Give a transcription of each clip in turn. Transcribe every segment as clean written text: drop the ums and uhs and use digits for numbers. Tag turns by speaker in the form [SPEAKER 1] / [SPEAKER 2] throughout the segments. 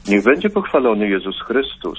[SPEAKER 1] Niech będzie pochwalony Jezus Chrystus.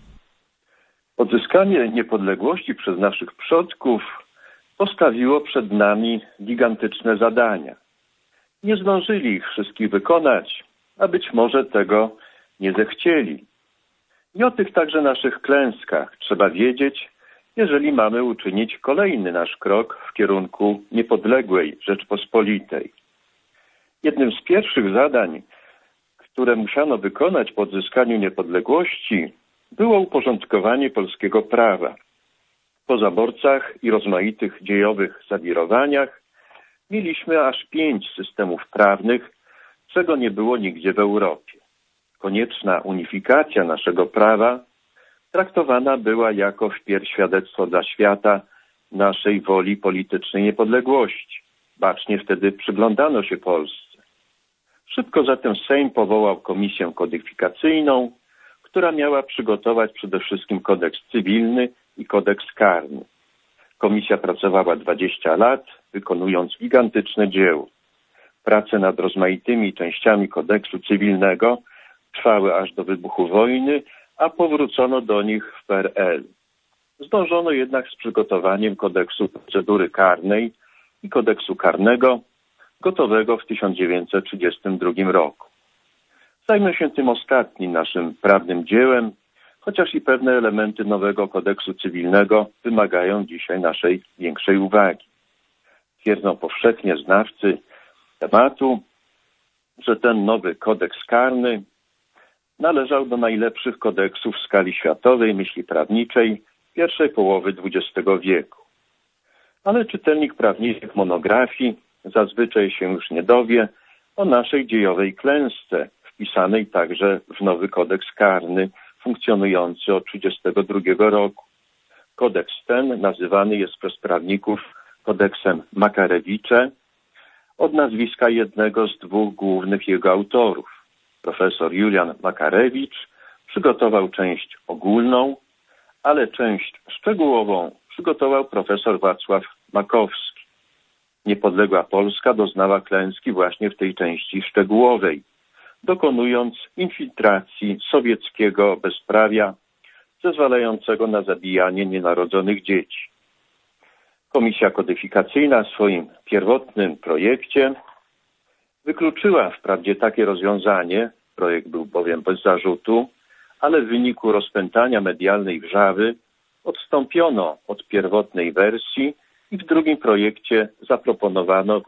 [SPEAKER 1] Odzyskanie niepodległości przez naszych przodków postawiło przed nami gigantyczne zadania. Nie zdążyli ich wszystkich wykonać, a być może tego nie zechcieli. I o tych także naszych klęskach trzeba wiedzieć, jeżeli mamy uczynić kolejny nasz krok w kierunku niepodległej Rzeczpospolitej. Jednym z pierwszych zadań, które musiano wykonać po odzyskaniu niepodległości, było uporządkowanie polskiego prawa. Po zaborcach i rozmaitych dziejowych zawirowaniach mieliśmy aż 5 systemów prawnych, czego nie było nigdzie w Europie. Konieczna unifikacja naszego prawa traktowana była jako wpierw świadectwo dla świata naszej woli politycznej niepodległości. Bacznie wtedy przyglądano się Polsce. Szybko zatem Sejm powołał komisję kodyfikacyjną, która miała przygotować przede wszystkim kodeks cywilny i kodeks karny. Komisja pracowała 20 lat, wykonując gigantyczne dzieło. Prace nad rozmaitymi częściami kodeksu cywilnego trwały aż do wybuchu wojny, a powrócono do nich w PRL. Zdążono jednak z przygotowaniem kodeksu procedury karnej i kodeksu karnego, gotowego w 1932 roku. Zajmę się tym ostatnim naszym prawnym dziełem, chociaż i pewne elementy nowego kodeksu cywilnego wymagają dzisiaj naszej większej uwagi. Twierdzą powszechnie znawcy tematu, że ten nowy kodeks karny należał do najlepszych kodeksów w skali światowej myśli prawniczej pierwszej połowy XX wieku. Ale czytelnik prawniczych monografii zazwyczaj się już nie dowie o naszej dziejowej klęsce, wpisanej także w nowy kodeks karny funkcjonujący od 1932 roku. Kodeks ten nazywany jest przez prawników kodeksem Makarewicza od nazwiska jednego z 2 głównych jego autorów. Profesor Julian Makarewicz przygotował część ogólną, ale część szczegółową przygotował profesor Wacław Makowski. Niepodległa Polska doznała klęski właśnie w tej części szczegółowej, dokonując infiltracji sowieckiego bezprawia zezwalającego na zabijanie nienarodzonych dzieci. Komisja kodyfikacyjna w swoim pierwotnym projekcie wykluczyła wprawdzie takie rozwiązanie, projekt był bowiem bez zarzutu, ale w wyniku rozpętania medialnej wrzawy odstąpiono od pierwotnej wersji i w drugim projekcie zaproponowano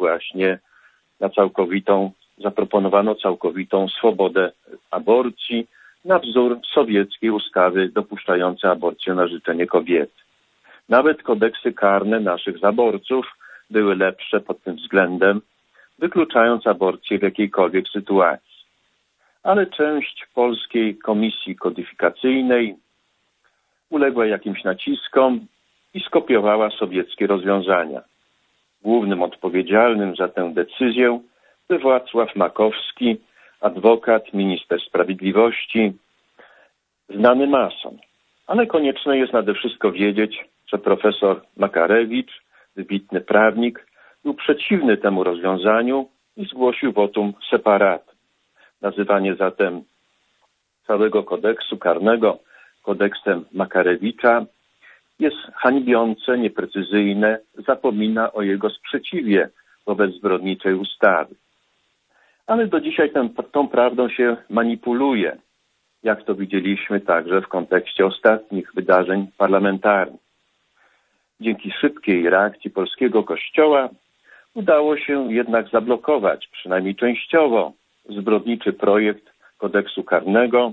[SPEAKER 1] całkowitą swobodę aborcji na wzór sowieckiej ustawy dopuszczającej aborcję na życzenie kobiety. Nawet kodeksy karne naszych zaborców były lepsze pod tym względem, wykluczając aborcję w jakiejkolwiek sytuacji. Ale część polskiej komisji kodyfikacyjnej uległa jakimś naciskom i skopiowała sowieckie rozwiązania. Głównym odpowiedzialnym za tę decyzję był Wacław Makowski, adwokat, minister sprawiedliwości, znany mason. Ale konieczne jest nade wszystko wiedzieć, że profesor Makarewicz, wybitny prawnik, był przeciwny temu rozwiązaniu i zgłosił votum separatum. Nazywanie zatem całego kodeksu karnego kodeksem Makarewicza jest hańbiące, nieprecyzyjne, zapomina o jego sprzeciwie wobec zbrodniczej ustawy. Ale do dzisiaj tą prawdą się manipuluje, jak to widzieliśmy także w kontekście ostatnich wydarzeń parlamentarnych. Dzięki szybkiej reakcji polskiego Kościoła udało się jednak zablokować, przynajmniej częściowo, zbrodniczy projekt kodeksu karnego.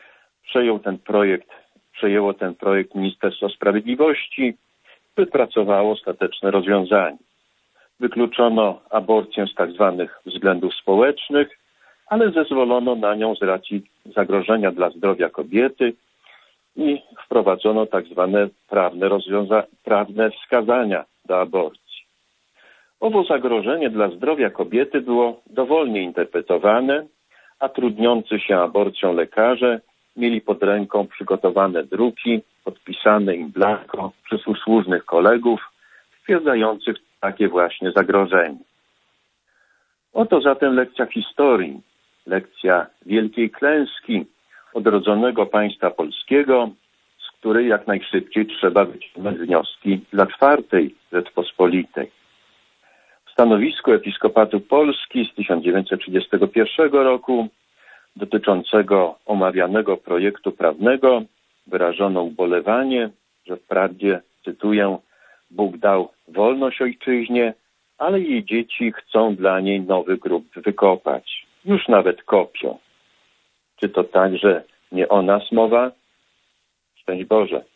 [SPEAKER 1] Przejęło ten projekt Ministerstwo Sprawiedliwości, wypracowało ostateczne rozwiązanie. Wykluczono aborcję z tzw. względów społecznych, ale zezwolono na nią z racji zagrożenia dla zdrowia kobiety i wprowadzono tzw. prawne wskazania do aborcji. Owo zagrożenie dla zdrowia kobiety było dowolnie interpretowane, a trudniący się aborcją lekarze mieli pod ręką przygotowane druki podpisane in blanco przez usłużnych kolegów stwierdzających takie właśnie zagrożenie. Oto zatem lekcja historii, lekcja wielkiej klęski odrodzonego państwa polskiego, z której jak najszybciej trzeba wyciągnąć wnioski dla czwartej Rzeczpospolitej. W stanowisku Episkopatu Polski z 1931 roku dotyczącego omawianego projektu prawnego wyrażono ubolewanie, że wprawdzie, cytuję, Bóg dał wolność ojczyźnie, ale jej dzieci chcą dla niej nowy grób wykopać. Już nawet kopią. Czy to także nie o nas mowa? Szczęść Boże.